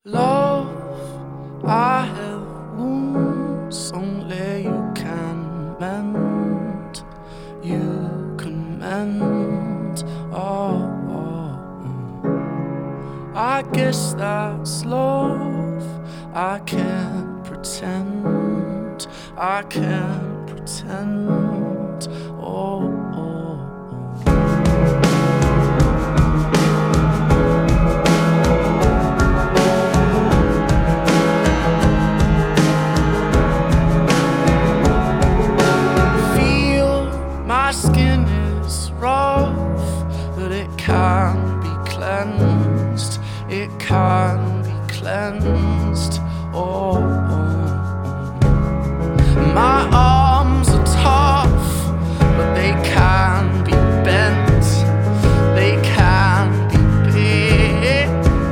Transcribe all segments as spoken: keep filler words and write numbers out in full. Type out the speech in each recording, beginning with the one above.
Love, I have wounds only you can mend. You can mend. Oh, oh, oh. I guess that's love. I can't pretend. I can't pretend. Oh, oh, oh. My skin is rough, but it can be cleansed. It can be cleansed. Oh, oh, oh. My arms are tough, but they can be bent. They can be big.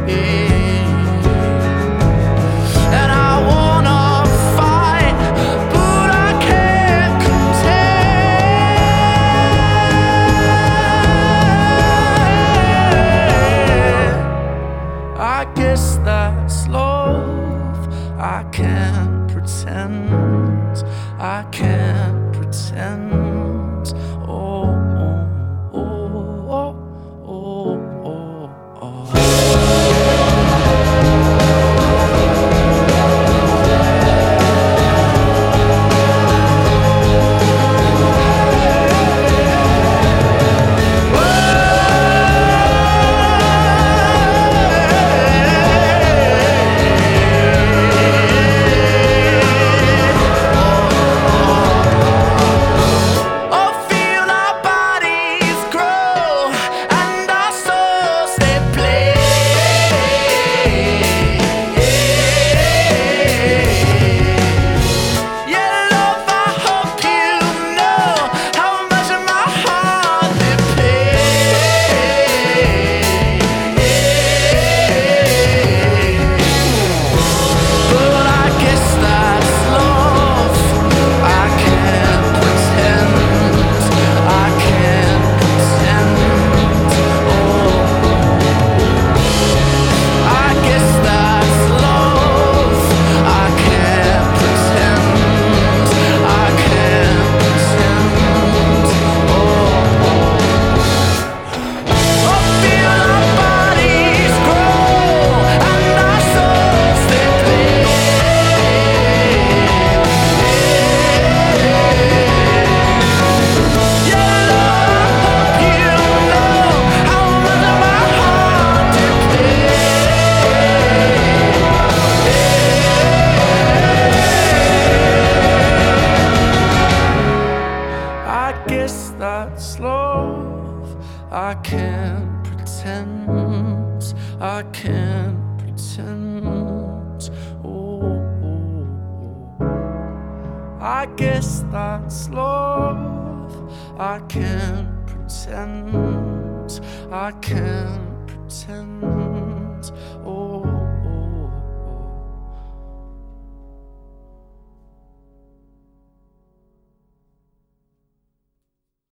And I wanna fight, but I can't contend. I guess that's love. I can't pretend. I can't pretend. Oh, oh, oh, oh, oh, oh, oh. That's love. I can't pretend. I can't pretend. Oh, oh, oh. I guess that's love. I can't pretend. I can't pretend. Oh.